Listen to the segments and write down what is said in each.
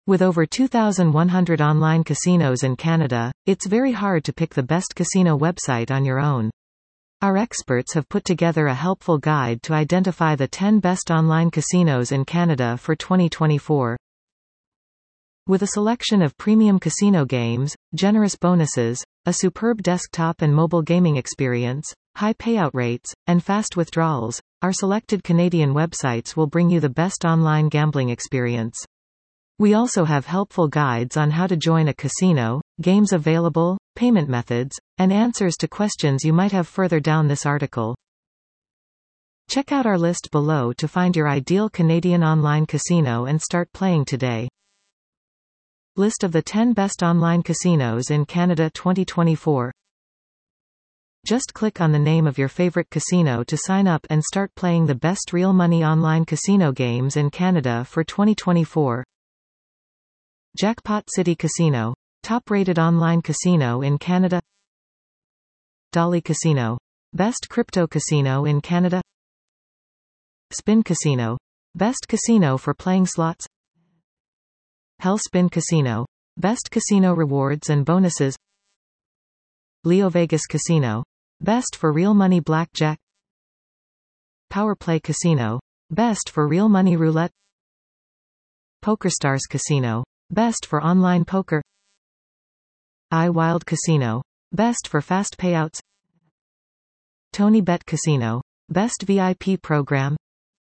With over 2,100 online casinos in Canada, it's very hard to pick the best casino website on your own. Our experts have put together a helpful guide to identify the 10 best online casinos in Canada for 2024. With a selection of premium casino games, generous bonuses, a superb desktop and mobile gaming experience, high payout rates, and fast withdrawals, our selected Canadian websites will bring you the best online gambling experience. We also have helpful guides on how to join a casino, games available, payment methods, and answers to questions you might have further down this article. Check out our list below to find your ideal Canadian online casino and start playing today. List of the 10 best online casinos in Canada 2024. Just click on the name of your favorite casino to sign up and start playing the best real money online casino games in Canada for 2024. Jackpot City Casino. Top-rated online casino in Canada. Dolly Casino. Best crypto casino in Canada. Spin Casino. Best casino for playing slots. Hell Spin Casino. Best casino rewards and bonuses. LeoVegas Casino. Best for real money blackjack. Power Play Casino. Best for real money roulette. PokerStars Casino. Best for online poker. iWild Casino. Best for fast payouts. TonyBet Casino. Best VIP program.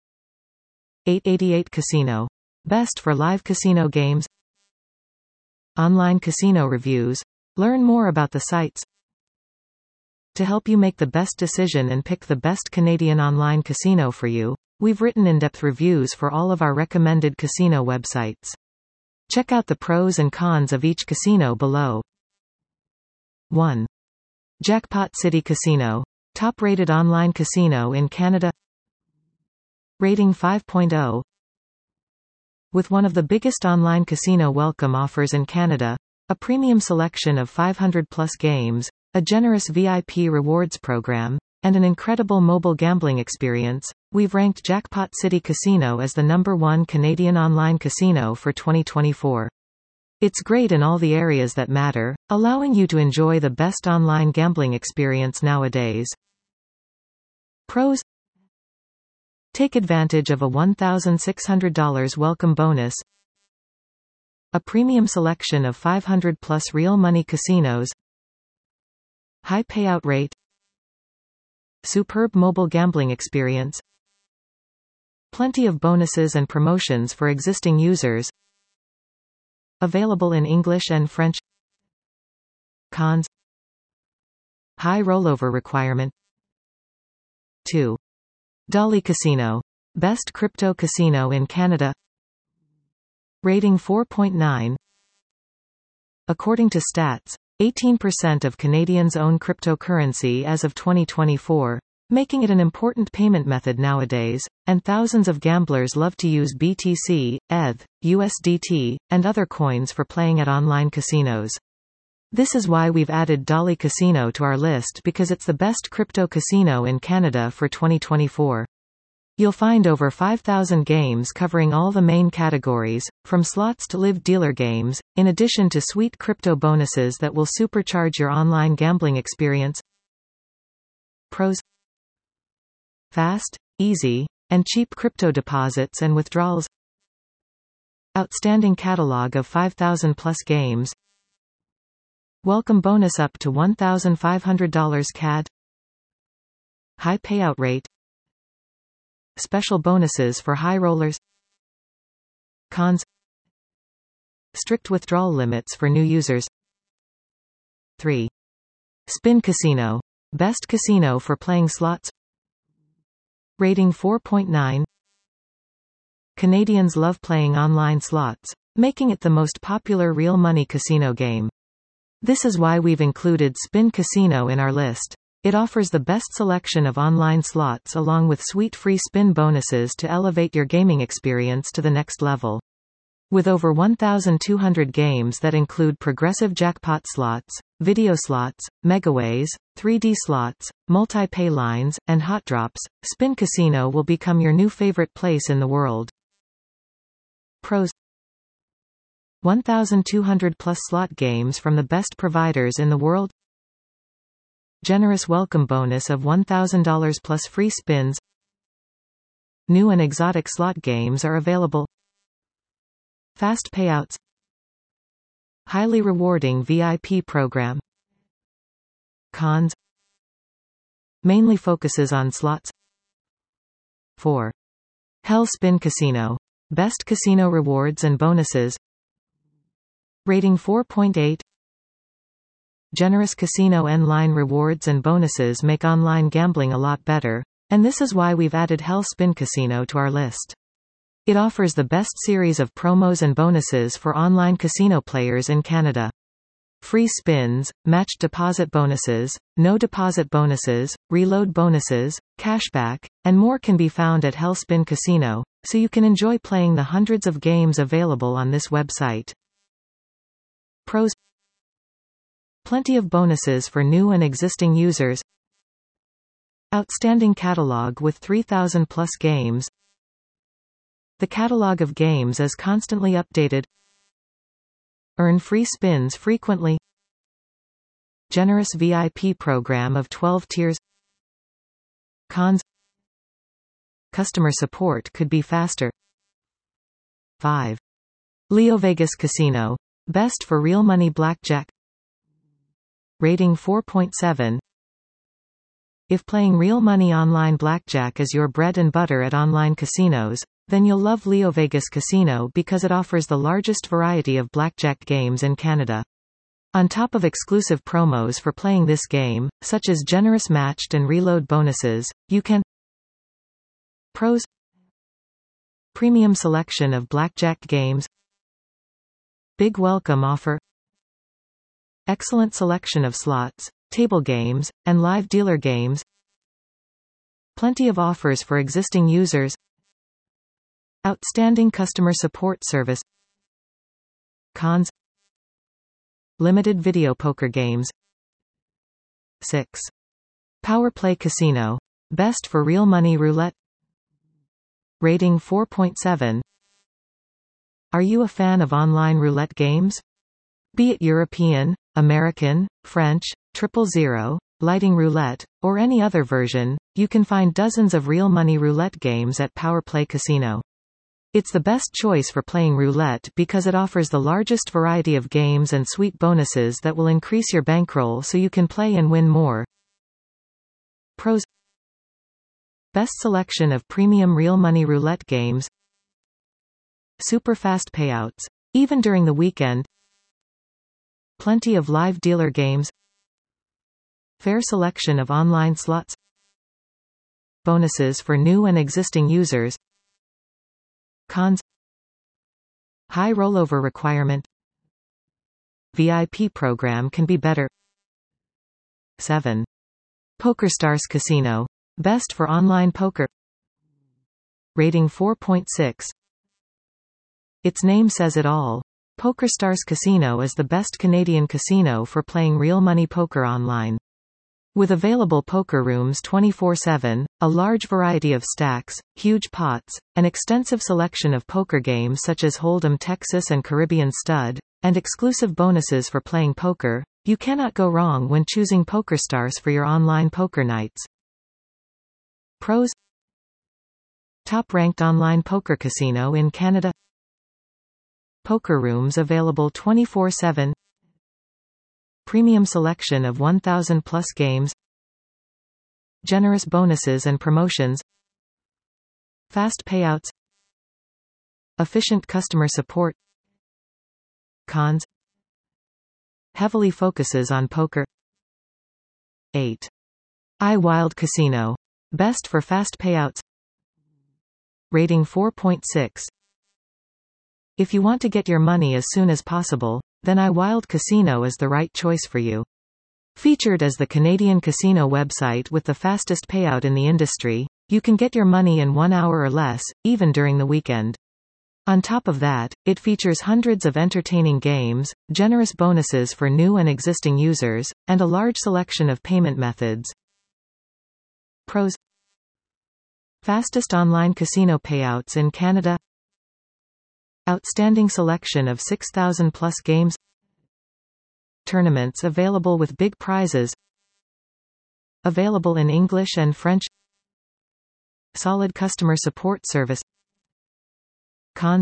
888 Casino. Best for live casino games. Online Casino Reviews. Learn more about the sites. To help you make the best decision and pick the best Canadian online casino for you, we've written in-depth reviews for all of our recommended casino websites. Check out the pros and cons of each casino below. 1. Jackpot City Casino. Top-rated online casino in Canada. Rating 5.0. With one of the biggest online casino welcome offers in Canada, a premium selection of 500-plus games, a generous VIP rewards program, and an incredible mobile gambling experience, we've ranked Jackpot City Casino as the #1 Canadian online casino for 2024. It's great in all the areas that matter, allowing you to enjoy the best online gambling experience nowadays. Pros: take advantage of a $1,600 welcome bonus, a premium selection of 500-plus real money casinos, high payout rate, superb mobile gambling experience, plenty of bonuses and promotions for existing users, available in English and French. Cons: high rollover requirement. 2. Dolly Casino. Best crypto casino in Canada. Rating 4.9. According to stats, 18% of Canadians own cryptocurrency as of 2024, making it an important payment method nowadays, and thousands of gamblers love to use BTC, ETH, USDT, and other coins for playing at online casinos. This is why we've added Dolly Casino to our list, because it's the best crypto casino in Canada for 2024. You'll find over 5,000 games covering all the main categories, from slots to live dealer games, in addition to sweet crypto bonuses that will supercharge your online gambling experience. Pros: fast, easy, and cheap crypto deposits and withdrawals. Outstanding catalog of 5,000-plus games. Welcome bonus up to $1,500 CAD. High payout rate. Special bonuses for high rollers. Cons: strict withdrawal limits for new users. 3. Spin Casino. Best casino for playing slots. Rating 4.9. Canadians love playing online slots, making it the most popular real money casino game. This is why we've included Spin Casino in our list. It offers the best selection of online slots along with sweet free spin bonuses to elevate your gaming experience to the next level. With over 1,200 games that include progressive jackpot slots, video slots, megaways, 3D slots, multi-pay lines, and hot drops, Spin Casino will become your new favorite place in the world. Pros: 1,200 plus slot games from the best providers in the world. Generous welcome bonus of $1,000 plus free spins. New and exotic slot games are available. Fast payouts. Highly rewarding VIP program. Cons. Mainly focuses on slots. 4. Hell Spin Casino. Best casino rewards and bonuses. Rating 4.8. Generous casino online rewards and bonuses make online gambling a lot better, and this is why we've added Hell Spin Casino to our list. It offers the best series of promos and bonuses for online casino players in Canada. Free spins, matched deposit bonuses, no deposit bonuses, reload bonuses, cashback, and more can be found at Hell Spin Casino, so you can enjoy playing the hundreds of games available on this website. Pros. Plenty of bonuses for new and existing users. Outstanding catalog with 3,000 plus games. The catalog of games is constantly updated. Earn free spins frequently. Generous VIP program of 12 tiers. Cons. Customer support could be faster. 5. LeoVegas Casino. Best for real money blackjack. Rating 4.7. If playing real money online blackjack is your bread and butter at online casinos, then you'll love LeoVegas Casino because it offers the largest variety of blackjack games in Canada. On top of exclusive promos for playing this game, such as generous matched and reload bonuses, you can. Pros. Premium selection of blackjack games. Big welcome offer. Excellent selection of slots, table games, and live dealer games. Plenty of offers for existing users. Outstanding customer support service. Cons. Limited video poker games. 6. Power Play Casino. Best for real money roulette. Rating 4.7. Are you a fan of online roulette games? Be it European, American, French, 000, lighting roulette, or any other version, you can find dozens of real money roulette games at Power Play Casino. It's the best choice for playing roulette because it offers the largest variety of games and sweet bonuses that will increase your bankroll so you can play and win more. Pros. Best selection of premium real money roulette games. Super fast payouts, even during the weekend. Plenty of live dealer games. Fair selection of online slots. Bonuses for new and existing users. Cons. High rollover requirement. VIP program can be better. 7. PokerStars Casino. Best for online poker. Rating 4.6. Its name says it all. PokerStars Casino is the best Canadian casino for playing real money poker online. With available poker rooms 24/7, a large variety of stacks, huge pots, an extensive selection of poker games such as Hold'em Texas and Caribbean Stud, and exclusive bonuses for playing poker, you cannot go wrong when choosing PokerStars for your online poker nights. Pros. Top-ranked online poker casino in Canada. Poker rooms available 24/7. Premium selection of 1,000 plus games. Generous bonuses and promotions. Fast payouts. Efficient customer support. Cons. Heavily focuses on poker. 8. iWild Casino. Best for fast payouts. Rating 4.6. If you want to get your money as soon as possible, then iWild Casino is the right choice for you. Featured as the Canadian casino website with the fastest payout in the industry, you can get your money in 1 hour or less, even during the weekend. On top of that, it features hundreds of entertaining games, generous bonuses for new and existing users, and a large selection of payment methods. Pros. Fastest online casino payouts in Canada. Outstanding selection of 6,000 plus games. Tournaments available with big prizes. Available in English and French. Solid customer support service. Cons.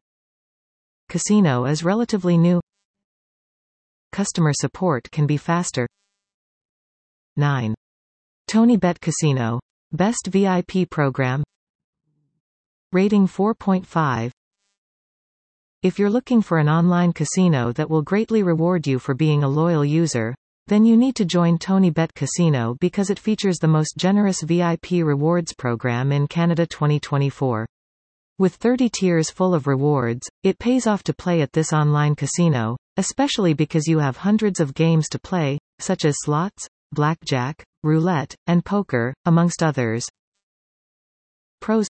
Casino is relatively new. Customer support can be faster. 9. TonyBet Casino. Best VIP program. Rating 4.5. If you're looking for an online casino that will greatly reward you for being a loyal user, then you need to join TonyBet Casino because it features the most generous VIP rewards program in Canada 2024. With 30 tiers full of rewards, it pays off to play at this online casino, especially because you have hundreds of games to play, such as slots, blackjack, roulette, and poker, amongst others. Pros.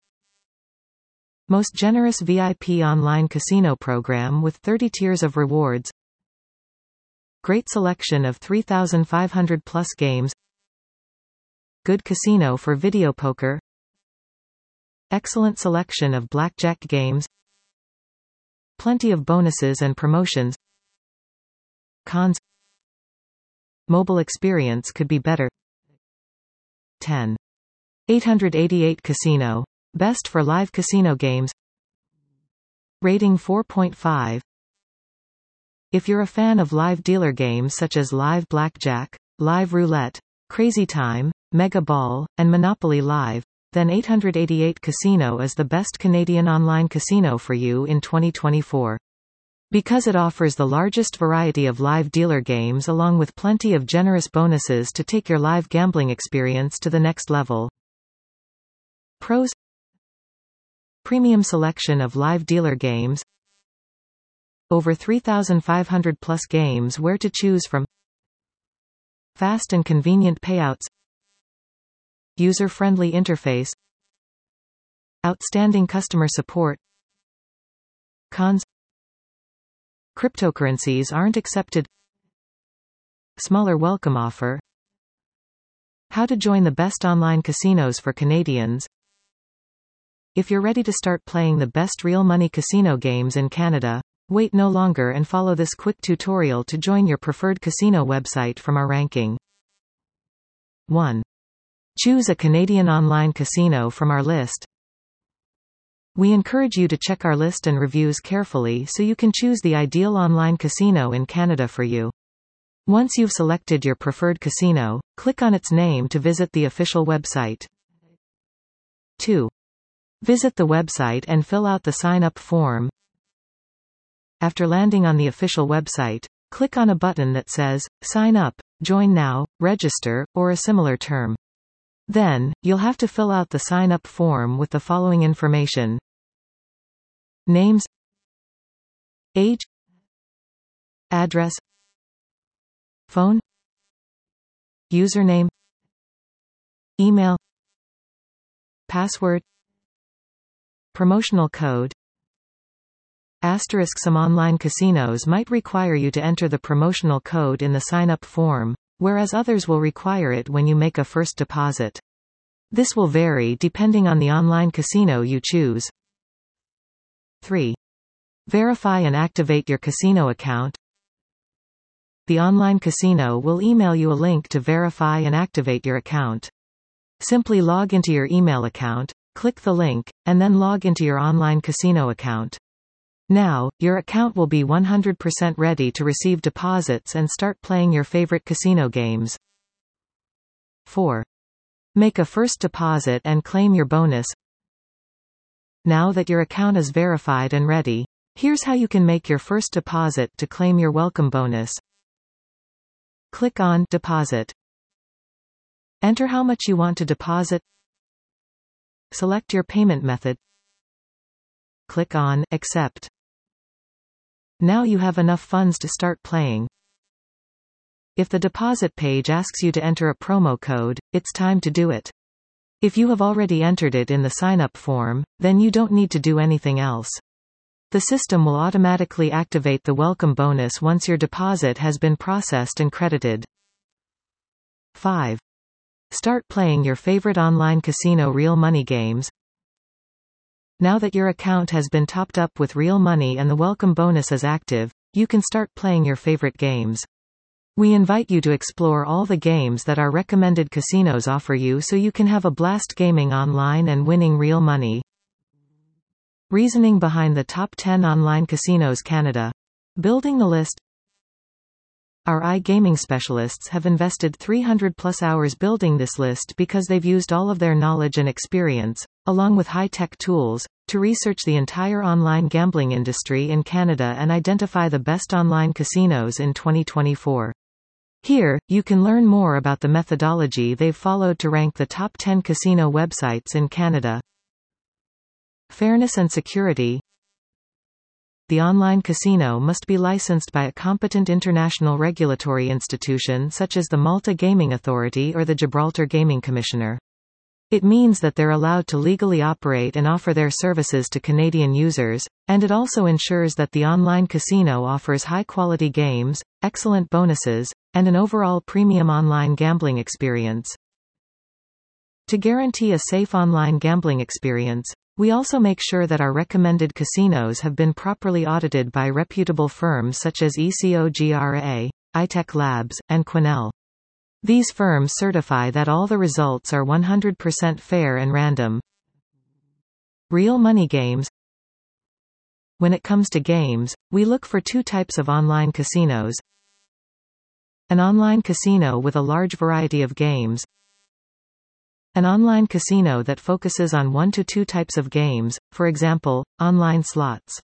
Most generous VIP online casino program with 30 tiers of rewards. Great selection of 3,500 plus games. Good casino for video poker. Excellent selection of blackjack games. Plenty of bonuses and promotions. Cons. Mobile experience could be better. 10. 888 Casino. Best for live casino games. Rating 4.5. If you're a fan of live dealer games such as Live Blackjack, Live Roulette, Crazy Time, Mega Ball, and Monopoly Live, then 888 Casino is the best Canadian online casino for you in 2024. Because it offers the largest variety of live dealer games along with plenty of generous bonuses to take your live gambling experience to the next level. Pros. Premium selection of live dealer games. Over 3,500 plus games where to choose from. Fast and convenient payouts. User-friendly interface. Outstanding customer support. Cons. Cryptocurrencies aren't accepted. Smaller welcome offer. How to join the best online casinos for Canadians. If you're ready to start playing the best real money casino games in Canada, wait no longer and follow this quick tutorial to join your preferred casino website from our ranking. 1. Choose a Canadian online casino from our list. We encourage you to check our list and reviews carefully so you can choose the ideal online casino in Canada for you. Once you've selected your preferred casino, click on its name to visit the official website. 2. Visit the website and fill out the sign-up form. After landing on the official website, click on a button that says, Sign up, Join Now, Register, or a similar term. Then, you'll have to fill out the sign-up form with the following information. Names. Age. Address. Phone. Username. Email. Password. Promotional code. Asterisk. Some online casinos might require you to enter the promotional code in the sign-up form, whereas others will require it when you make a first deposit. This will vary depending on the online casino you choose. 3. Verify and activate your casino account. The online casino will email you a link to verify and activate your account. Simply log into your email account, click the link, and then log into your online casino account. Now, your account will be 100% ready to receive deposits and start playing your favorite casino games. 4. Make a first deposit and claim your bonus. Now that your account is verified and ready, here's how you can make your first deposit to claim your welcome bonus. Click on Deposit. Enter how much you want to deposit. Select your payment method. Click on Accept. Now you have enough funds to start playing. If the deposit page asks you to enter a promo code, it's time to do it. If you have already entered it in the sign-up form, then you don't need to do anything else. The system will automatically activate the welcome bonus once your deposit has been processed and credited. 5. Start playing your favorite online casino real money games. Now that your account has been topped up with real money and the welcome bonus is active, you can start playing your favorite games. We invite you to explore all the games that our recommended casinos offer you so you can have a blast gaming online and winning real money. Reasoning behind the top 10 online casinos Canada. Building the list. Our iGaming specialists have invested 300+ hours building this list because they've used all of their knowledge and experience, along with high-tech tools, to research the entire online gambling industry in Canada and identify the best online casinos in 2024. Here, you can learn more about the methodology they've followed to rank the top 10 casino websites in Canada. Fairness and security. The online casino must be licensed by a competent international regulatory institution such as the Malta Gaming Authority or the Gibraltar Gaming Commissioner. It means that they're allowed to legally operate and offer their services to Canadian users, and it also ensures that the online casino offers high-quality games, excellent bonuses, and an overall premium online gambling experience. To guarantee a safe online gambling experience, we also make sure that our recommended casinos have been properly audited by reputable firms such as ECOGRA, iTech Labs, and Quinel. These firms certify that all the results are 100% fair and random. Real money games. When it comes to games, we look for two types of online casinos. An online casino with a large variety of games. An online casino that focuses on 1 to 2 types of games, for example, online slots.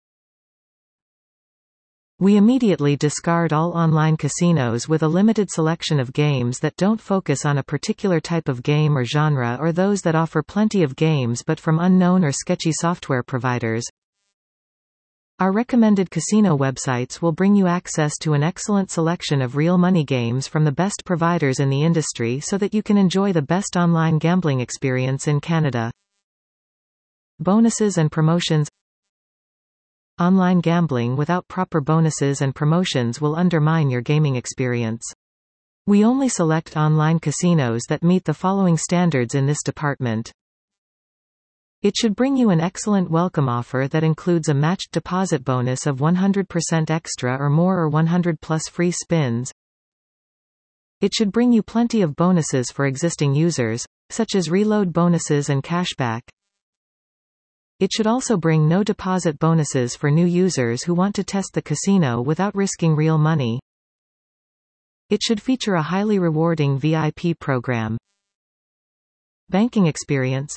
We immediately discard all online casinos with a limited selection of games that don't focus on a particular type of game or genre, or those that offer plenty of games but from unknown or sketchy software providers. Our recommended casino websites will bring you access to an excellent selection of real money games from the best providers in the industry so that you can enjoy the best online gambling experience in Canada. Bonuses and promotions. Online gambling without proper bonuses and promotions will undermine your gaming experience. We only select online casinos that meet the following standards in this department. It should bring you an excellent welcome offer that includes a matched deposit bonus of 100% extra or more or 100+ free spins. It should bring you plenty of bonuses for existing users, such as reload bonuses and cashback. It should also bring no deposit bonuses for new users who want to test the casino without risking real money. It should feature a highly rewarding VIP program. Banking experience.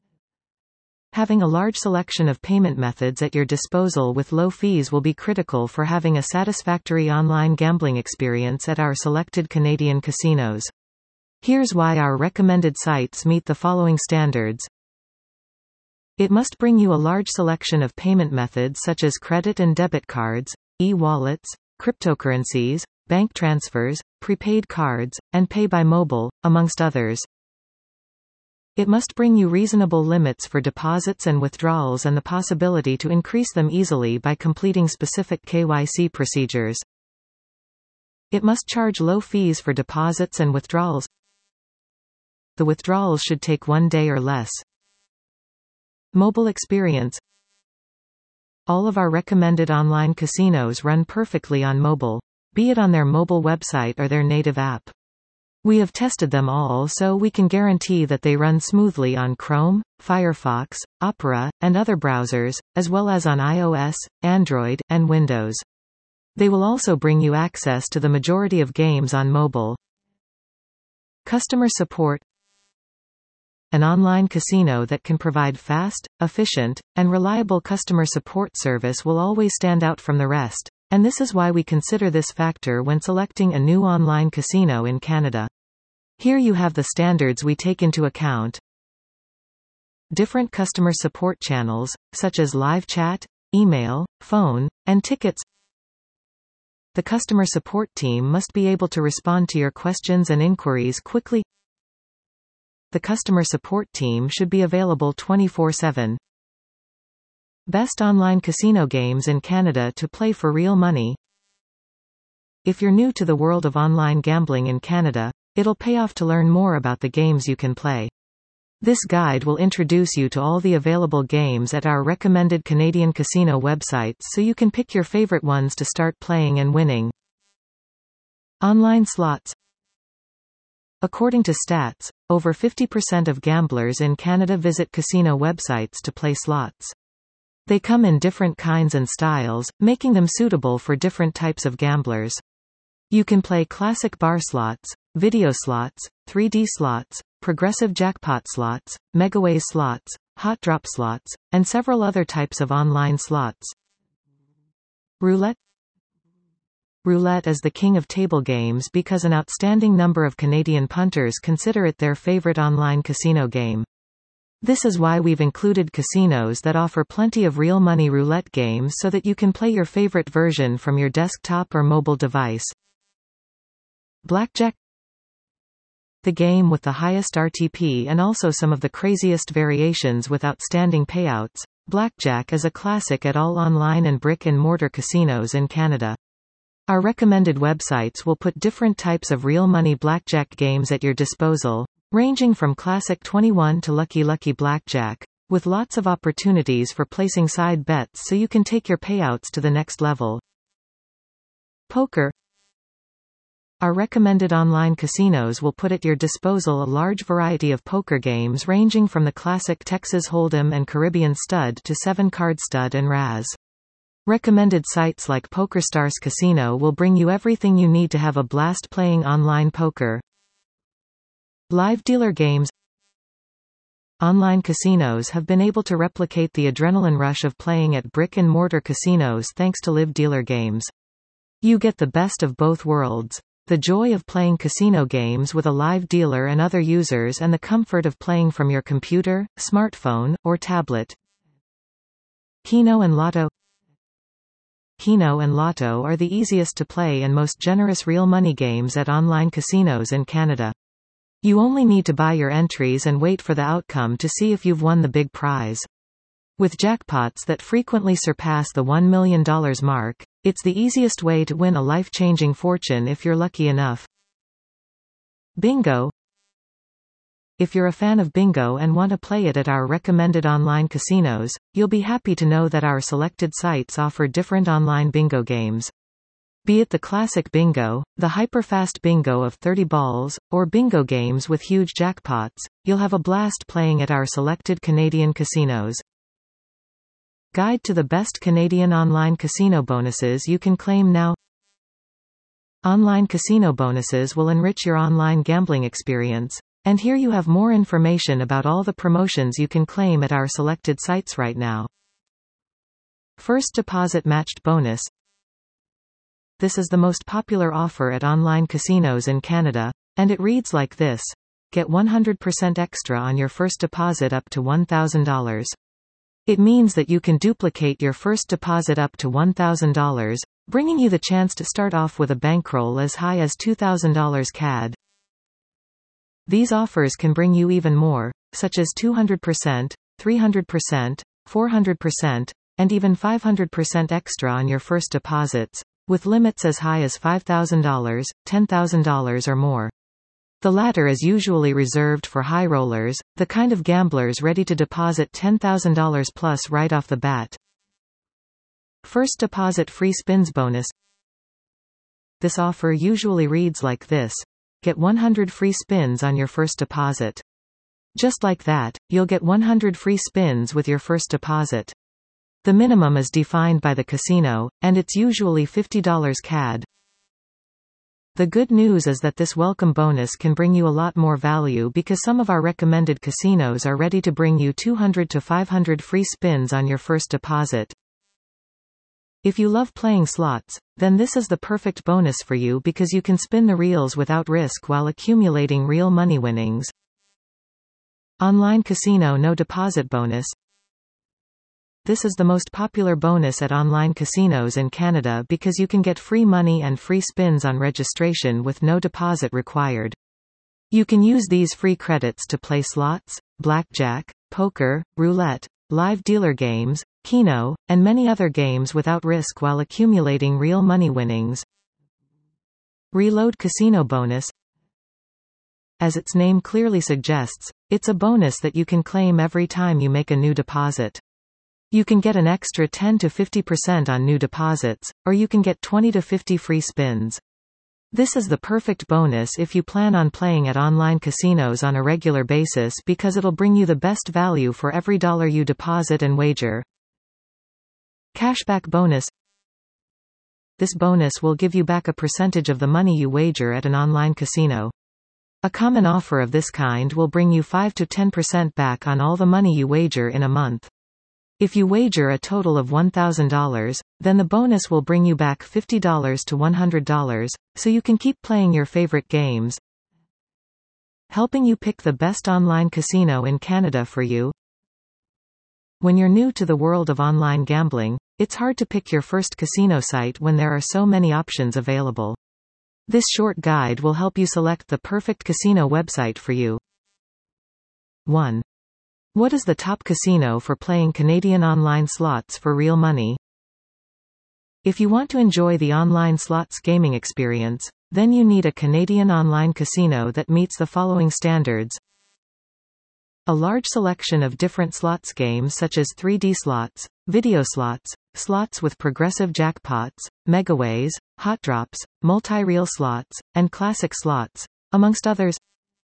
Having a large selection of payment methods at your disposal with low fees will be critical for having a satisfactory online gambling experience at our selected Canadian casinos. Here's why our recommended sites meet the following standards. It must bring you a large selection of payment methods such as credit and debit cards, e-wallets, cryptocurrencies, bank transfers, prepaid cards, and pay by mobile, amongst others. It must bring you reasonable limits for deposits and withdrawals and the possibility to increase them easily by completing specific KYC procedures. It must charge low fees for deposits and withdrawals. The withdrawals should take 1 day or less. Mobile experience. All of our recommended online casinos run perfectly on mobile, be it on their mobile website or their native app. We have tested them all so we can guarantee that they run smoothly on Chrome, Firefox, Opera, and other browsers, as well as on iOS, Android, and Windows. They will also bring you access to the majority of games on mobile. Customer support. An online casino that can provide fast, efficient, and reliable customer support service will always stand out from the rest, and this is why we consider this factor when selecting a new online casino in Canada. Here you have the standards we take into account. Different customer support channels, such as live chat, email, phone, and tickets. The customer support team must be able to respond to your questions and inquiries quickly. The customer support team should be available 24/7. Best online casino games in Canada to play for real money. If you're new to the world of online gambling in Canada, it'll pay off to learn more about the games you can play. This guide will introduce you to all the available games at our recommended Canadian casino websites so you can pick your favorite ones to start playing and winning. Online slots. According to stats, over 50% of gamblers in Canada visit casino websites to play slots. They come in different kinds and styles, making them suitable for different types of gamblers. You can play classic bar slots, video slots, 3D slots, progressive jackpot slots, megaways slots, hot drop slots, and several other types of online slots. Roulette. Roulette is the king of table games because an outstanding number of Canadian punters consider it their favorite online casino game. This is why we've included casinos that offer plenty of real money roulette games so that you can play your favorite version from your desktop or mobile device. Blackjack. The game with the highest RTP and also some of the craziest variations with outstanding payouts, blackjack is a classic at all online and brick-and-mortar casinos in Canada. Our recommended websites will put different types of real money blackjack games at your disposal, ranging from classic 21 to Lucky Blackjack, with lots of opportunities for placing side bets so you can take your payouts to the next level. Poker. Our recommended online casinos will put at your disposal a large variety of poker games ranging from the classic Texas Hold'em and Caribbean Stud to 7-card Stud and Raz. Recommended sites like PokerStars Casino will bring you everything you need to have a blast playing online poker. Live dealer games. Online casinos have been able to replicate the adrenaline rush of playing at brick-and-mortar casinos thanks to live dealer games. You get the best of both worlds. The joy of playing casino games with a live dealer and other users and the comfort of playing from your computer, smartphone, or tablet. Keno and Lotto. Keno and Lotto are the easiest to play and most generous real money games at online casinos in Canada. You only need to buy your entries and wait for the outcome to see if you've won the big prize. With jackpots that frequently surpass the $1 million mark, it's the easiest way to win a life-changing fortune if you're lucky enough. Bingo. If you're a fan of bingo and want to play it at our recommended online casinos, you'll be happy to know that our selected sites offer different online bingo games. Be it the classic bingo, the hyper-fast bingo of 30 balls, or bingo games with huge jackpots, you'll have a blast playing at our selected Canadian casinos. Guide to the best Canadian online casino bonuses you can claim now. Online casino bonuses will enrich your online gambling experience. And here you have more information about all the promotions you can claim at our selected sites right now. First deposit matched bonus. This is the most popular offer at online casinos in Canada, and it reads like this. Get 100% extra on your first deposit up to $1,000. It means that you can duplicate your first deposit up to $1,000, bringing you the chance to start off with a bankroll as high as $2,000 CAD. These offers can bring you even more, such as 200%, 300%, 400%, and even 500% extra on your first deposits, with limits as high as $5,000, $10,000 or more. The latter is usually reserved for high rollers, the kind of gamblers ready to deposit $10,000 plus right off the bat. First deposit free spins bonus. This offer usually reads like this. Get 100 free spins on your first deposit. Just like that, you'll get 100 free spins with your first deposit. The minimum is defined by the casino, and it's usually $50 CAD. The good news is that this welcome bonus can bring you a lot more value because some of our recommended casinos are ready to bring you 200 to 500 free spins on your first deposit. If you love playing slots, then this is the perfect bonus for you because you can spin the reels without risk while accumulating real money winnings. Online casino no deposit bonus. This is the most popular bonus at online casinos in Canada because you can get free money and free spins on registration with no deposit required. You can use these free credits to play slots, blackjack, poker, roulette, live dealer games, Keno, and many other games without risk while accumulating real money winnings. Reload casino bonus. As its name clearly suggests, it's a bonus that you can claim every time you make a new deposit. You can get an extra 10 to 50% on new deposits, or you can get 20 to 50 free spins. This is the perfect bonus if you plan on playing at online casinos on a regular basis because it'll bring you the best value for every dollar you deposit and wager. Cashback bonus. This bonus will give you back a percentage of the money you wager at an online casino. A common offer of this kind will bring you 5 to 10% back on all the money you wager in a month. If you wager a total of $1,000, then the bonus will bring you back $50 to $100, so you can keep playing your favorite games. Helping you pick the best online casino in Canada for you. When you're new to the world of online gambling, it's hard to pick your first casino site when there are so many options available. This short guide will help you select the perfect casino website for you. 1. What is the top casino for playing Canadian online slots for real money? If you want to enjoy the online slots gaming experience, then you need a Canadian online casino that meets the following standards. A large selection of different slots games such as 3D slots, video slots, slots with progressive jackpots, megaways, hot drops, multi-reel slots, and classic slots, amongst others.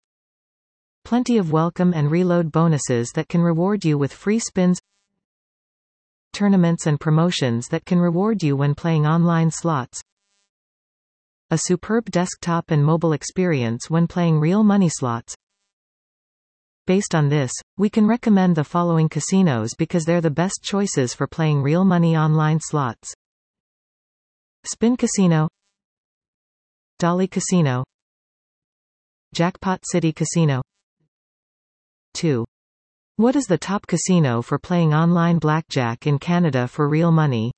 Plenty of welcome and reload bonuses that can reward you with free spins. Tournaments and promotions that can reward you when playing online slots. A superb desktop and mobile experience when playing real money slots. Based on this, we can recommend the following casinos because they're the best choices for playing real money online slots. Spin Casino, Dolly Casino, Jackpot City Casino. 2. What is the top casino for playing online blackjack in Canada for real money?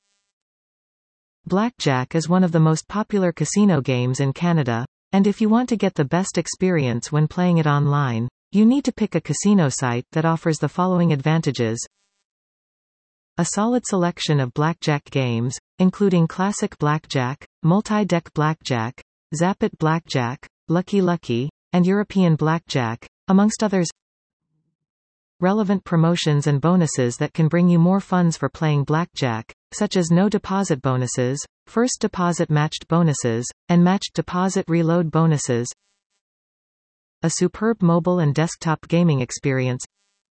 Blackjack is one of the most popular casino games in Canada, and if you want to get the best experience when playing it online, you need to pick a casino site that offers the following advantages. A solid selection of blackjack games, including classic blackjack, multi-deck blackjack, Zap-It blackjack, Lucky Lucky, and European blackjack, amongst others. Relevant promotions and bonuses that can bring you more funds for playing blackjack, such as no deposit bonuses, first deposit matched bonuses, and matched deposit reload bonuses. A superb mobile and desktop gaming experience.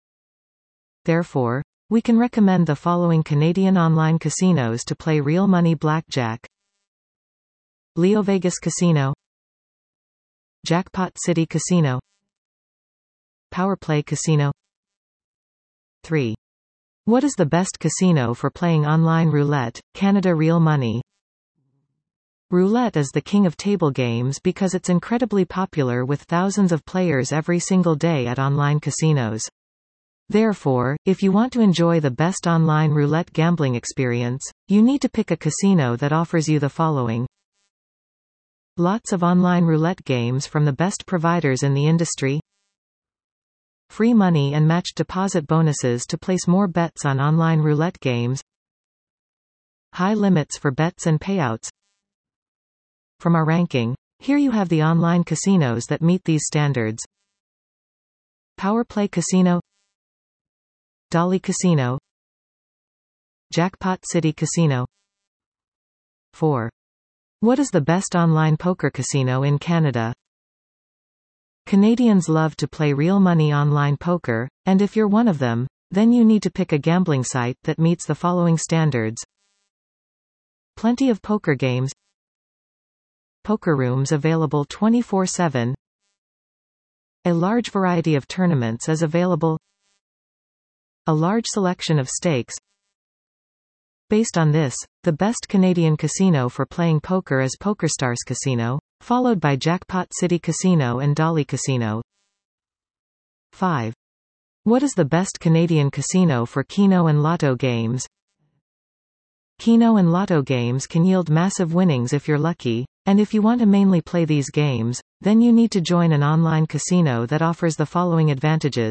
Therefore, we can recommend the following Canadian online casinos to play real money blackjack. LeoVegas Casino, Jackpot City Casino, PowerPlay Casino. 3. What is the best casino for playing online roulette, Canada real money? Roulette is the king of table games because it's incredibly popular with thousands of players every single day at online casinos. Therefore, if you want to enjoy the best online roulette gambling experience, you need to pick a casino that offers you the following. Lots of online roulette games from the best providers in the industry. Free money and matched deposit bonuses to place more bets on online roulette games. High limits for bets and payouts. From our ranking, here you have the online casinos that meet these standards. PowerPlay Casino, Dolly Casino, Jackpot City Casino. 4. What is the best online poker casino in Canada? Canadians love to play real money online poker, and if you're one of them, then you need to pick a gambling site that meets the following standards. Plenty of poker games. Poker rooms available 24/7. A large variety of tournaments is available. A large selection of stakes. Based on this, the best Canadian casino for playing poker is PokerStars Casino, followed by Jackpot City Casino and Dolly Casino. 5. What is the best Canadian casino for Keno and Lotto games? Keno and Lotto games can yield massive winnings if you're lucky, and if you want to mainly play these games, then you need to join an online casino that offers the following advantages.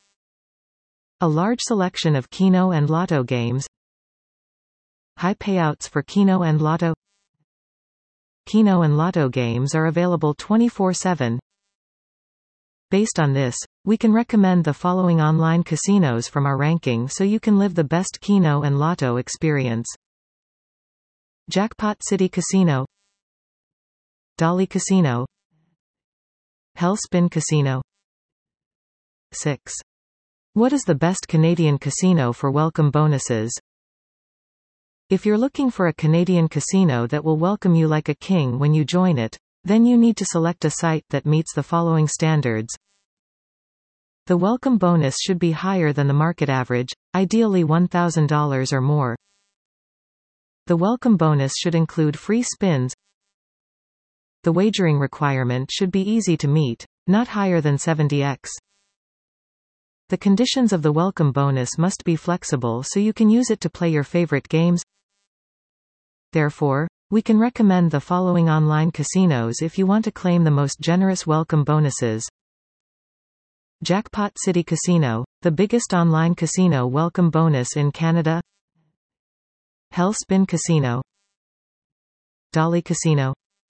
A large selection of Keno and Lotto games. High payouts for Keno and Lotto. Keno and Lotto games are available 24/7. Based on this, we can recommend the following online casinos from our ranking so you can live the best Keno and Lotto experience. Jackpot City Casino, Dolly Casino, Hell Spin Casino. 6. What is the best Canadian casino for welcome bonuses? If you're looking for a Canadian casino that will welcome you like a king when you join it, then you need to select a site that meets the following standards. The welcome bonus should be higher than the market average, ideally $1,000 or more. The welcome bonus should include free spins. The wagering requirement should be easy to meet, not higher than 70x. The conditions of the welcome bonus must be flexible so you can use it to play your favorite games. Therefore, we can recommend the following online casinos if you want to claim the most generous welcome bonuses. Jackpot City Casino, the biggest online casino welcome bonus in Canada. Hell Spin Casino, Dolly Casino.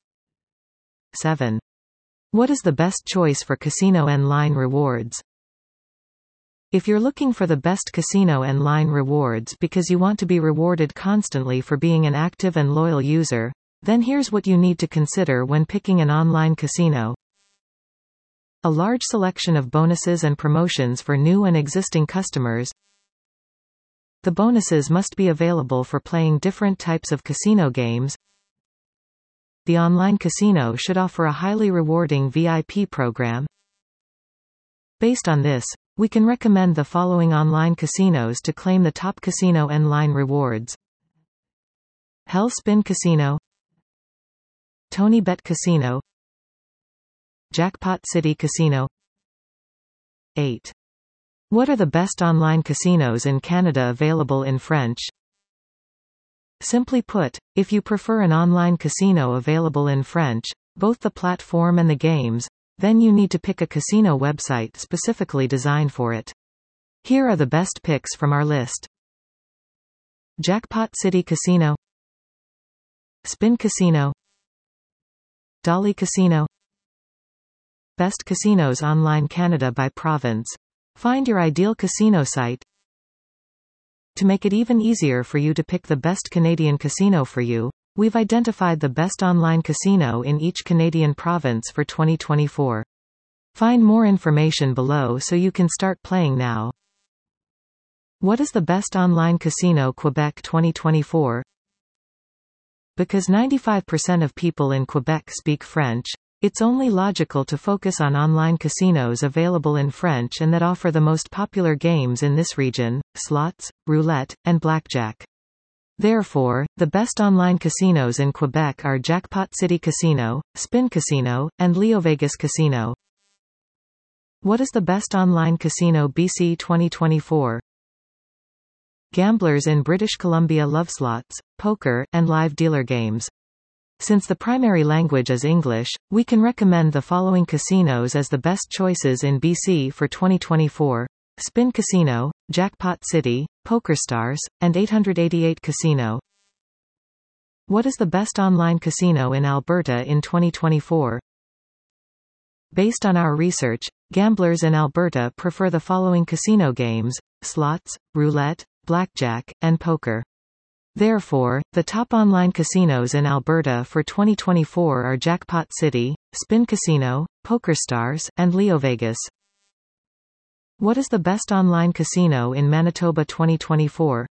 7. What is the best choice for casino and line rewards? If you're looking for the best casino and line rewards because you want to be rewarded constantly for being an active and loyal user, then here's what you need to consider when picking an online casino. A large selection of bonuses and promotions for new and existing customers. The bonuses must be available for playing different types of casino games. The online casino should offer a highly rewarding VIP program. Based on this, we can recommend the following online casinos to claim the top casino and line rewards. Hell Spin Casino, TonyBet Casino, Jackpot City Casino. 8. What are the best online casinos in Canada available in French? Simply put, if you prefer an online casino available in French, both the platform and the games, then you need to pick a casino website specifically designed for it. Here are the best picks from our list. Jackpot City Casino, Spin Casino, Dolly Casino. Best Casinos Online Canada by province. Find your ideal casino site. To make it even easier for you to pick the best Canadian casino for you, we've identified the best online casino in each Canadian province for 2024. Find more information below so you can start playing now. What is the best online casino Quebec 2024? Because 95% of people in Quebec speak French, it's only logical to focus on online casinos available in French and that offer the most popular games in this region: slots, roulette, and blackjack. Therefore, the best online casinos in Quebec are Jackpot City Casino, Spin Casino, and LeoVegas Casino. What is the best online casino BC 2024? Gamblers in British Columbia love slots, poker, and live dealer games. Since the primary language is English, we can recommend the following casinos as the best choices in BC for 2024. Spin Casino, Jackpot City, PokerStars, and 888 Casino. What is the best online casino in Alberta in 2024? Based on our research, gamblers in Alberta prefer the following casino games: slots, roulette, blackjack, and poker. Therefore, the top online casinos in Alberta for 2024 are Jackpot City, Spin Casino, PokerStars, and LeoVegas. What is the best online casino in Manitoba 2024?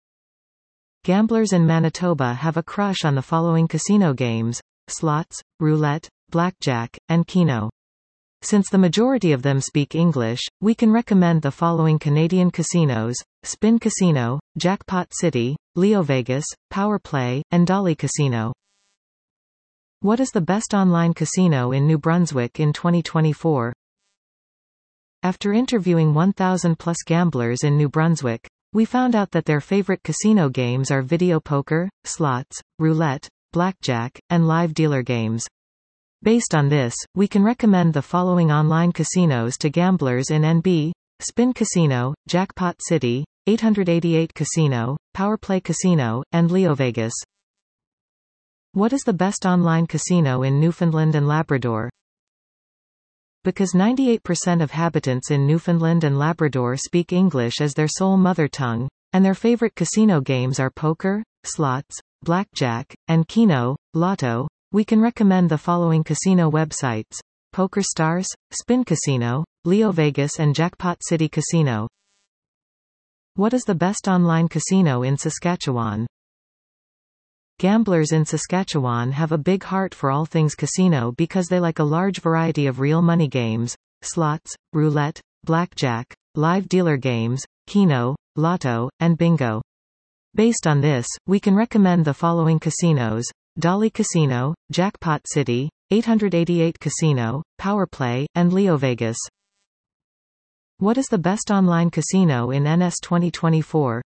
Gamblers in Manitoba have a crush on the following casino games: slots, roulette, blackjack, and Keno. Since the majority of them speak English, we can recommend the following Canadian casinos: Spin Casino, Jackpot City, LeoVegas, PowerPlay, and Dolly Casino. What is the best online casino in New Brunswick in 2024? After interviewing 1,000+ gamblers in New Brunswick, we found out that their favorite casino games are video poker, slots, roulette, blackjack, and live dealer games. Based on this, we can recommend the following online casinos to gamblers in NB: Spin Casino, Jackpot City, 888 Casino, PowerPlay Casino, and LeoVegas. What is the best online casino in Newfoundland and Labrador? Because 98% of habitants in Newfoundland and Labrador speak English as their sole mother tongue, and their favorite casino games are poker, slots, blackjack, and keno, lotto, we can recommend the following casino websites: PokerStars, Spin Casino, LeoVegas and Jackpot City Casino. What is the best online casino in Saskatchewan? Gamblers in Saskatchewan have a big heart for all things casino because they like a large variety of real money games, slots, roulette, blackjack, live dealer games, keno, lotto, and bingo. Based on this, we can recommend the following casinos: Dolly Casino, Jackpot City, 888 Casino, PowerPlay, and LeoVegas. What is the best online casino in NS 2024?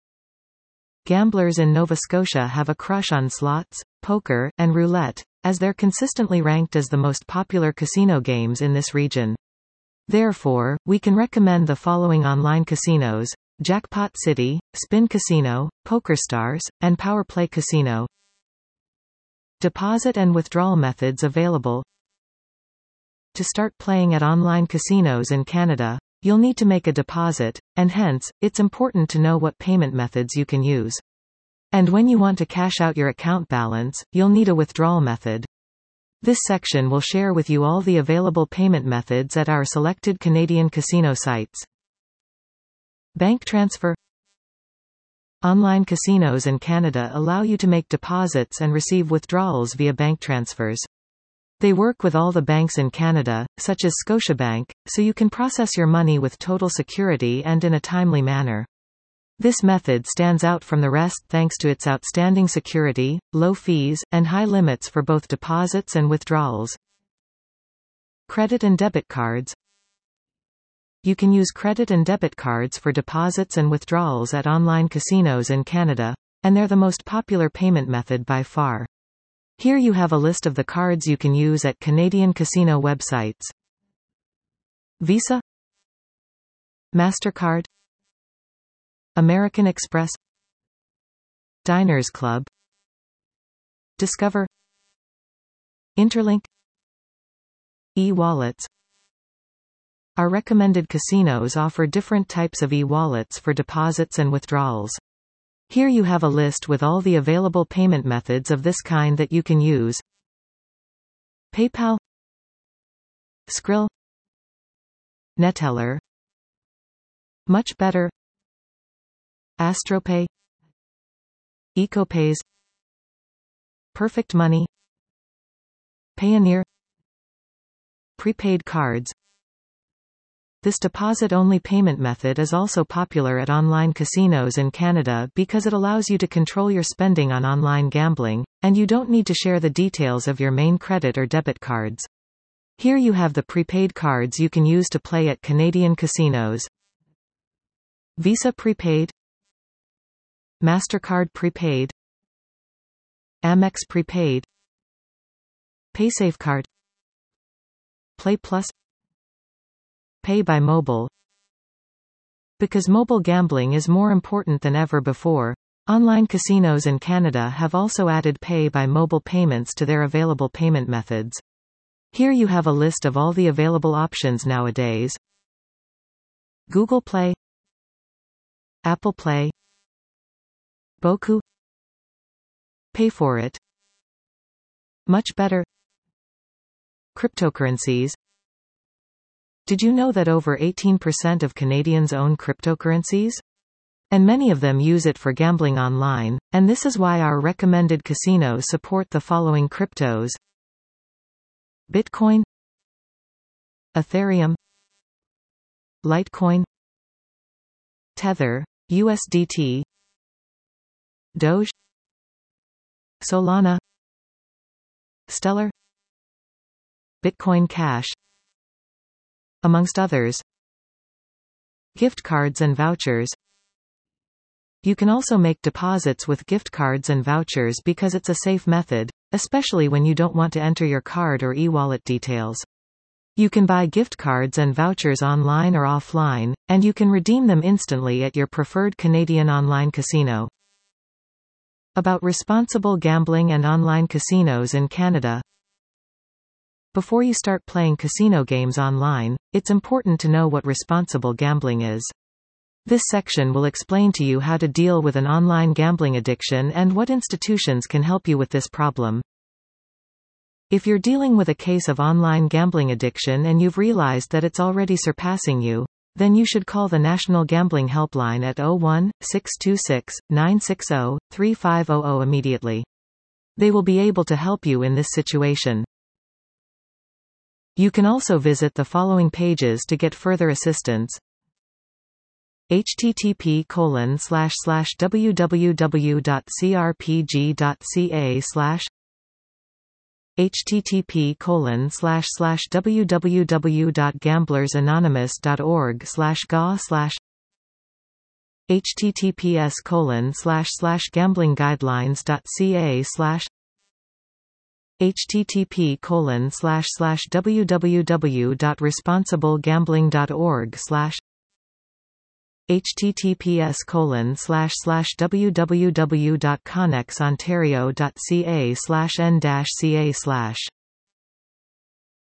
Gamblers in Nova Scotia have a crush on slots, poker, and roulette, as they're consistently ranked as the most popular casino games in this region. Therefore, we can recommend the following online casinos: Jackpot City, Spin Casino, PokerStars, and PowerPlay Casino. Deposit and withdrawal methods available. To start playing at online casinos in Canada, you'll need to make a deposit, and hence, it's important to know what payment methods you can use. And when you want to cash out your account balance, you'll need a withdrawal method. This section will share with you all the available payment methods at our selected Canadian casino sites. Bank transfer. Online casinos in Canada allow you to make deposits and receive withdrawals via bank transfers. They work with all the banks in Canada, such as Scotiabank, so you can process your money with total security and in a timely manner. This method stands out from the rest thanks to its outstanding security, low fees, and high limits for both deposits and withdrawals. Credit and debit cards. You can use credit and debit cards for deposits and withdrawals at online casinos in Canada, and they're the most popular payment method by far. Here you have a list of the cards you can use at Canadian casino websites: Visa, MasterCard, American Express, Diners Club, Discover, Interlink, e-wallets. Our recommended casinos offer different types of e-wallets for deposits and withdrawals. Here you have a list with all the available payment methods of this kind that you can use: PayPal, Skrill, Neteller, Much Better, AstroPay, EcoPays, Perfect Money, Payoneer. Prepaid cards. This deposit-only payment method is also popular at online casinos in Canada because it allows you to control your spending on online gambling, and you don't need to share the details of your main credit or debit cards. Here you have the prepaid cards you can use to play at Canadian casinos: Visa Prepaid, MasterCard Prepaid, Amex Prepaid, PaySafeCard, Play Plus, Pay by Mobile. Because mobile gambling is more important than ever before, online casinos in Canada have also added pay by mobile payments to their available payment methods. Here you have a list of all the available options nowadays: Google Play, Apple Play, Boku, Pay for It, Much Better, Cryptocurrencies. Did you know that over 18% of Canadians own cryptocurrencies? And many of them use it for gambling online, and this is why our recommended casinos support the following cryptos: Bitcoin, Ethereum, Litecoin, Tether, USDT, Doge, Solana, Stellar, Bitcoin Cash, amongst others. Gift cards and vouchers. You can also make deposits with gift cards and vouchers because it's a safe method, especially when you don't want to enter your card or e-wallet details. You can buy gift cards and vouchers online or offline, and you can redeem them instantly at your preferred Canadian online casino. About responsible gambling and online casinos in Canada. Before you start playing casino games online, it's important to know what responsible gambling is. This section will explain to you how to deal with an online gambling addiction and what institutions can help you with this problem. If you're dealing with a case of online gambling addiction and you've realized that it's already surpassing you, then you should call the National Gambling Helpline at 01-626-960-3500 immediately. They will be able to help you in this situation. You can also visit the following pages to get further assistance: http://www.crpg.ca/ http://www.gamblersanonymous.org/ga/ https://gamblingguidelines.ca/ http://www.responsiblegambling.org/ https://www.connexontario.ca/n-ca/